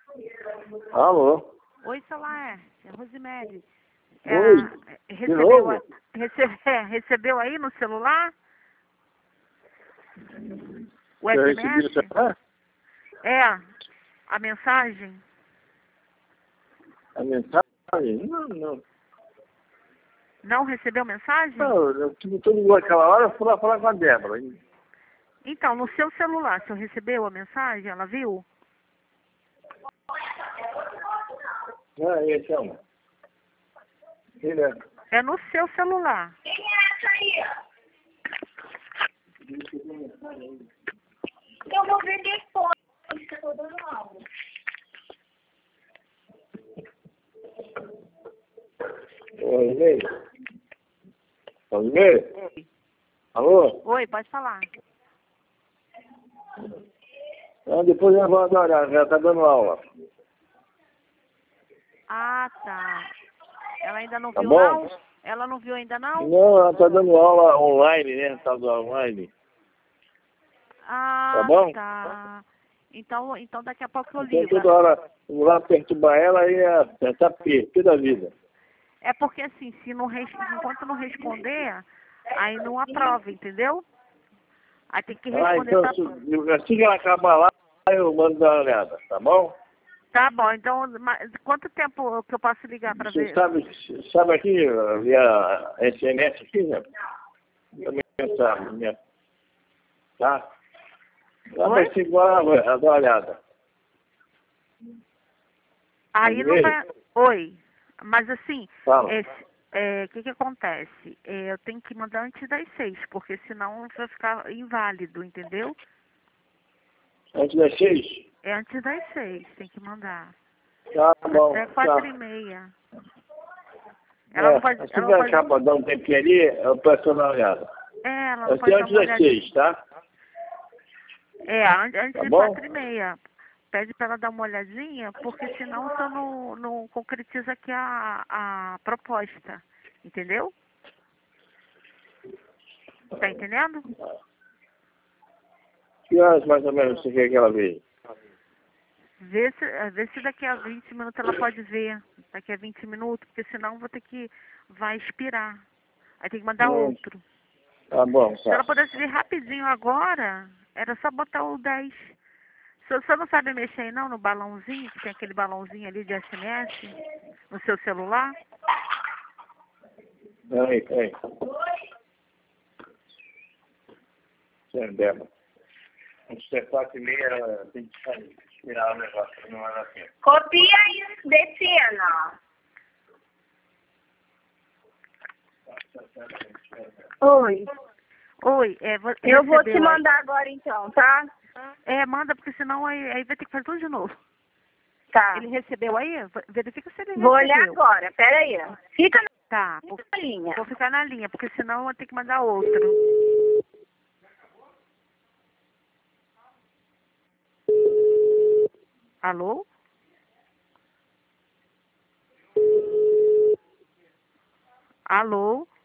Alô? Oi, Solar, é Rosemary. Oi, de Recebeu, novo? recebeu aí no celular o Eu recebi SMS? o celular? É, a mensagem? A mensagem? Não. Não recebeu mensagem? Não, eu tive tudo aquela hora, eu fui lá falar com a Débora. Então, no seu celular, o senhor recebeu a mensagem? Ela viu? Ah, esse é um. Ele é. É no seu celular. Quem é essa aí? Eu vou ver depois, que eu tô dando aula. Oi, Lei. Oi? Alô? Oi, pode falar. Ah, depois eu vou dar uma olhada, já tá dando aula. Ah, tá. Ela ainda não Tá viu, bom? não? Ela não viu ainda, não? Não, ela tá dando aula online, né? Tá dando online. Tá Ah, bom? tá. Então daqui a pouco eu Então ligo. toda hora eu vou lá perturbar ela e tá pé da vida. É porque assim, se não enquanto não responder, aí não aprova, entendeu? Aí tem que Ah, responder então pra... assim que ela acabar lá, eu mando dar uma olhada, tá bom? Tá bom, então quanto tempo que eu posso ligar pra Você ver? sabe aqui, via SMS aqui, né? Também sabe, né? Tá? Lá Oi? vai ser igual a dar uma olhada. Aí não Beleza? vai. Oi. Mas assim, Fala. o que acontece? Eu tenho que mandar antes das 6, porque senão vai ficar inválido, entendeu? Antes das 6? É antes das 6, tem que mandar. Tá bom, Até tá. 4h30. Ela não pode. Assim Ela que não pode. acaba dar um tempinho ali, eu peço dar uma olhada. Ela não Vai ser pode dar antes uma das olhadinha. 6, tá? Antes Tá de bom? 4h30. Pede para ela dar uma olhadinha, porque senão você não concretiza aqui a proposta. Entendeu? Tá entendendo? Que horas mais ou menos você quer que ela veja? Vê se daqui a 20 minutos ela pode ver. Daqui a 20 minutos, porque senão vou ter que... Vai expirar. Aí tem que mandar outro. Tá bom, Se ela tá. pudesse vir rapidinho agora, era só botar o 10. Você não sabe mexer aí, não no balãozinho, que tem aquele balãozinho ali de SMS no seu celular? Peraí. Sem Débora. Antes das 4h30 tem que sair. Tirar o negócio, não era assim. Copia isso, Decina. Oi. Oi, Eu vou te recebeu aí? mandar agora então, tá? Manda, porque senão aí vai ter que fazer tudo de novo. Tá. Ele recebeu aí? Verifica se ele Vou olhar recebeu. agora, peraí. Fica Tá, na linha. vou ficar na linha, porque senão eu vou ter que mandar outro. Alô? Alô?